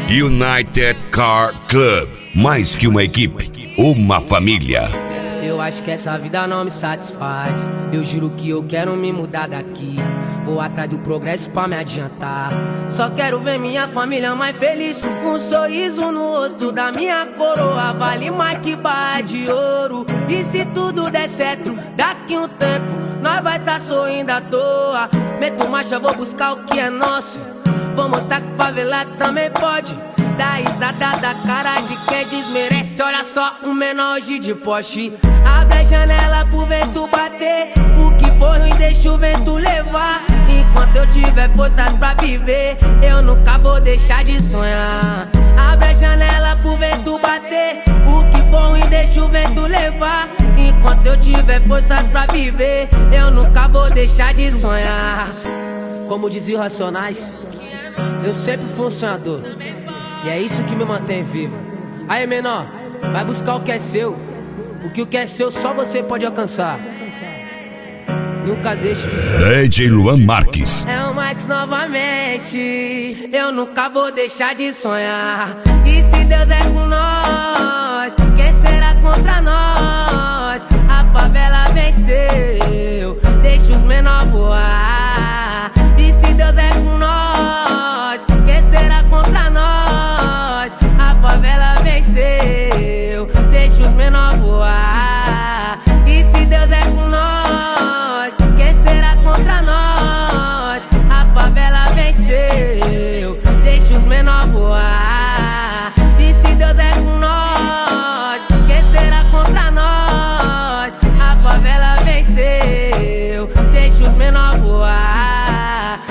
United Car Club, mais que uma equipe, uma família. Eu acho que essa vida não me satisfaz. Eu juro que eu quero me mudar daqui. Vou atrás do progresso pra me adiantar. Só quero ver minha família mais feliz. Um sorriso no rosto da minha coroa vale mais que barra de ouro. E se tudo der certo, daqui um tempo nós vai tá sorrindo à toa. Meto marcha, vou buscar o que é nosso. Vou mostrar que favelado também pode. Dá risada da cara de quem desmerece. Olha só, um menor hoje de Porsche. Abre a janela pro vento bater. O que for ruim deixa o vento levar. Enquanto eu tiver forças pra viver, eu nunca vou deixar de sonhar. Abre a janela pro vento bater. O que for ruim deixa o vento levar. Enquanto eu tiver forças pra viver, eu nunca vou deixar de sonhar. Como dizia o Racionais, eu sempre fui um sonhador. E é isso que me mantém vivo. Aí, menor, vai buscar o que é seu. Porque o que é seu só você pode alcançar. Nunca deixe de sonhar. DJ Luan Marques. É o Max novamente. Eu nunca vou deixar de sonhar. E se Deus é com nós, quem será contra nós? A favela venceu, deixa os menor voar. E se Deus é com nós, quem será contra nós? A favela venceu, deixa os menor voar. E se Deus é com nós, quem será contra nós? A favela venceu, deixa os menor voar. E se Deus é com nós, quem será contra nós? A favela venceu, deixa os menor voar.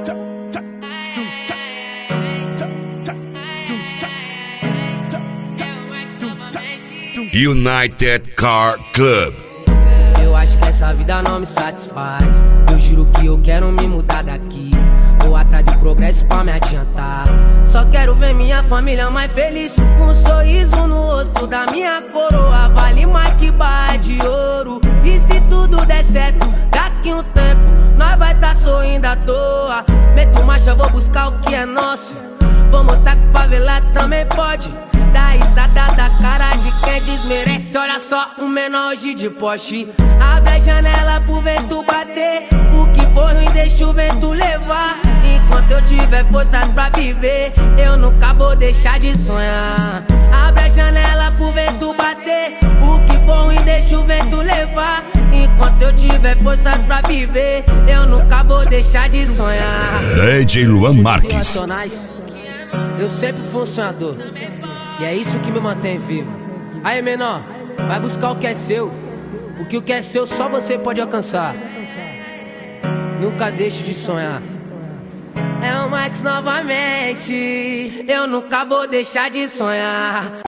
United Car Club. Eu acho que essa vida não me satisfaz. Eu juro que eu quero me mudar daqui. Vou atrás do progresso pra me adiantar. Só quero ver minha família mais feliz. Um sorriso no rosto da minha coroa vale mais que barra de ouro. E se tudo der certo, daqui um tempo nós vai tá sorrindo à toa. Meto marcha, vou buscar o que é nosso. Vou mostrar que favelado também pode. Dá risada da cara de quem desmerece. Olha só, um menor hoje de Porsche. Abre a janela pro vento bater. O que for ruim deixa o vento levar. Enquanto eu tiver forças pra viver, eu nunca vou deixar de sonhar. Abre a janela pro vento bater. O que for ruim deixa o vento levar. Enquanto eu tiver forças pra viver, eu nunca vou deixar de sonhar. DJ Luan Marques. Eu sempre fui um sonhador. E é isso que me mantém vivo. Aí, menor, vai buscar o que é seu. Porque o que é seu só você pode alcançar. Nunca deixe de sonhar. É o Max novamente. Eu nunca vou deixar de sonhar.